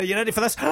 Are you ready for this?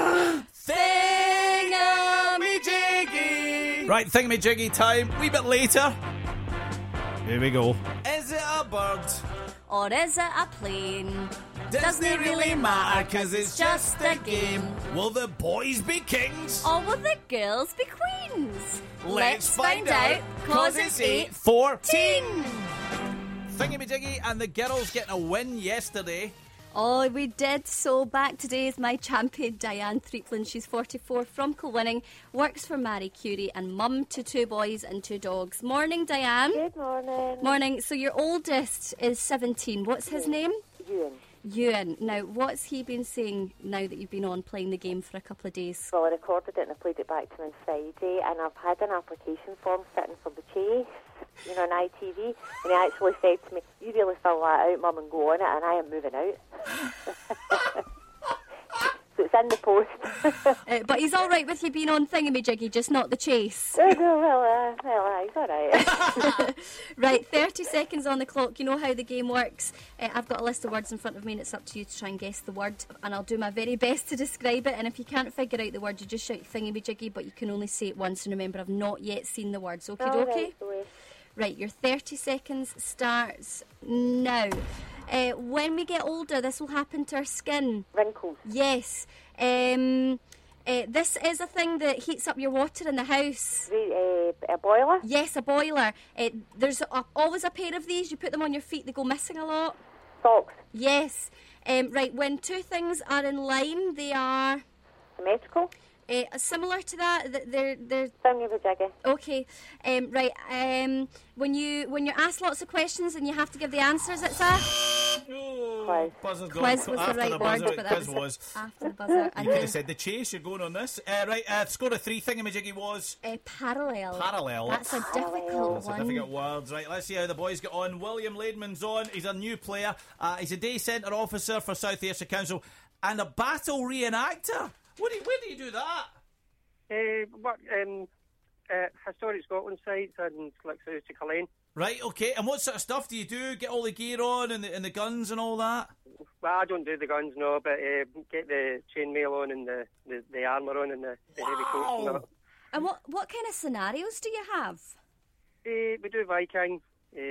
Thingamajiggy! Right, thingamajiggy time. Wee bit later. Here we go. Is it a bird? Or is it a plane? Doesn't it really matter, 'cause it's just a game. Will the boys be kings? Or will the girls be queens? Let's find out, 'cause it's 8:14. Thingamajiggy and the girls getting a win yesterday. Oh, we did. So back today is my champion, Diane Threepland. She's 44, from Kilwinning, works for Marie Curie, and mum to 2 boys and 2 dogs. Morning, Diane. Good morning. Morning. So your oldest is 17. What's his name? Ewan. Now, what's he been saying now that you've been on playing the game for a couple of days? Well, I recorded it and I played it back to him on Friday, and I've had an application form sitting for the Chase, on ITV, and he actually said to me, "You really fill that out, Mum, and go on it, and I am moving out." So it's in the post. But he's all right with you being on Thingamajiggy, just not the Chase. Well, he's all right. Right, 30 seconds on the clock. You know how the game works. I've got a list of words in front of me, and it's up to you to try and guess the word. And I'll do my very best to describe it. And if you can't figure out the word, you just shout Thingamajiggy, but you can only say it once. And remember, I've not yet seen the words. Okay, okay? Right, your 30 seconds starts now. When we get older, this will happen to our skin. Wrinkles. Yes. This is a thing that heats up your water in the house. A boiler? Yes, a boiler. There's always a pair of these. You put them on your feet, they go missing a lot. Socks. Yes. Right, when 2 things are in line, they are... Symmetrical? Similar to that, they're Thingamajiggy. okay. Right. When you're asked lots of questions and you have to give the answers, it's a Quiz. quiz was the right word, but that was after the buzzer. You could have said the Chase. You're going on this. Right. Score of 3. Thingamajiggy was parallel. Parallel. That's a difficult one. Difficult words. Right. Let's see how the boys get on. William Laidman's on. He's a new player. He's a day centre officer for South Ayrshire Council and a battle reenactor. Where do you do that? Historic Scotland sites and like south to Cullen. Right, okay. And what sort of stuff do you do? Get all the gear on and the guns and all that? Well, I don't do the guns, no, but get the chainmail on and the armour on and the heavy coats and that. And what kind of scenarios do you have? We do Viking,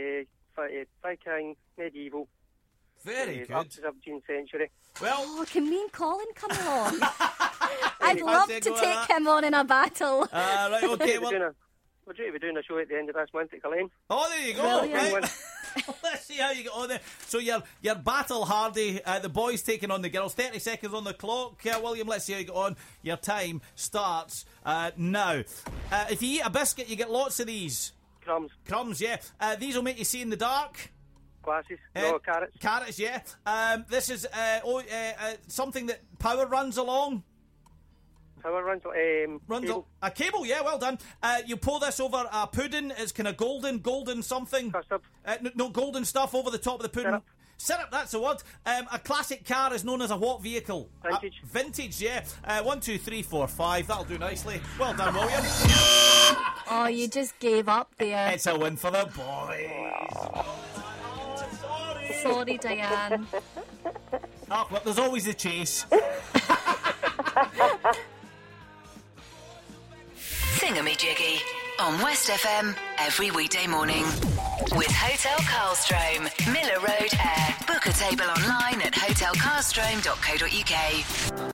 medieval. Very good. Up to the 17th century. Well, can me and Colin come along? I'd love to take him on in a battle. Right, okay. We're due to be doing a show at the end of this month at Cullen. Oh, there you go. Right. Let's see how you get on there. So you're battle hardy. The boys taking on the girls. 30 seconds on the clock. William, let's see how you get on. Your time starts now. If you eat a biscuit, you get lots of these. Crumbs, yeah. These will make you see in the dark. Glasses. No, carrots. Carrots, yeah. This is something that power runs along. Power runs cable. A cable, yeah, well done. You pour this over a pudding. It's kind of golden something. Custard. No, golden stuff over the top of the pudding. Syrup, that's the word. A classic car is known as a what vehicle? Vintage. Vintage, yeah. 1, 2, 3, 4, 5. That'll do nicely. Well done, William. Oh, you just gave up there. It's a win for the boys. Sorry, Diane. Oh, well, there's always the Chase. Thingamajiggy on West FM every weekday morning. With Hotel Carlstrom, Miller Road, Ayr. Book a table online at hotelcarlstrom.co.uk.